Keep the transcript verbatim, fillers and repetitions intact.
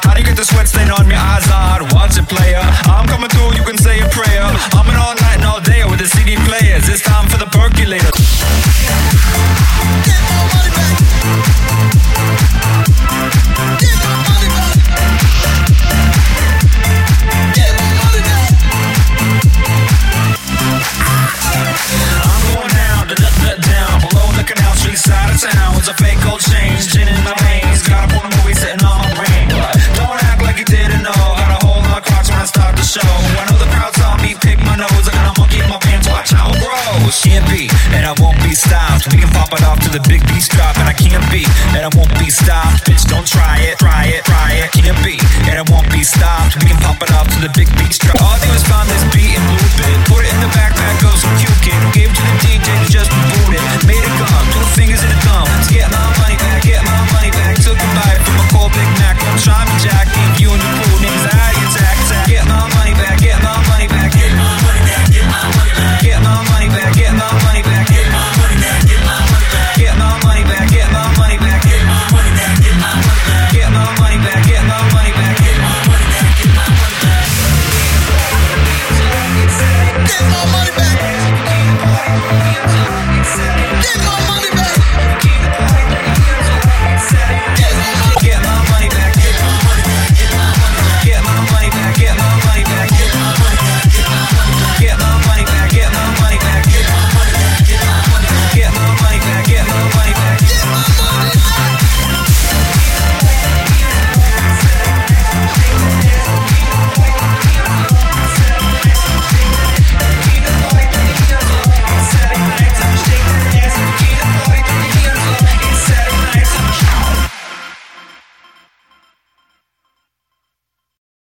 How do you get the sweat stain on your eyes? On watch it, player. I'm coming through, you can say a prayer. I'm in all night and all day with the C D players. It's time for the percolator. Get my money back. Get my money back. Get my money back. I'm going down, da da da down below the canal street side of town. It's a fake gold chain, gin in my veins. Got a porn movie sitting on my brain. Don't act like you didn't know. Got a whole lot of crotch when I start the show. I know the crowd saw me pick my nose. I got a monkey in my pants, watch how it grows. Can't be, and I won't be stopped. We can pop it off to the big beats drop. And I can't be, and I won't be stopped. Bitch, don't try it, try it, try it. Can't be, and I won't be stopped. We can pop it off to the big beats drop. All I do is find this beat and loop it. Put it in the backpack, goes some cute kid. Gave it to the D J, he just boot it. Made it come, two fingers in the thumb. To get my money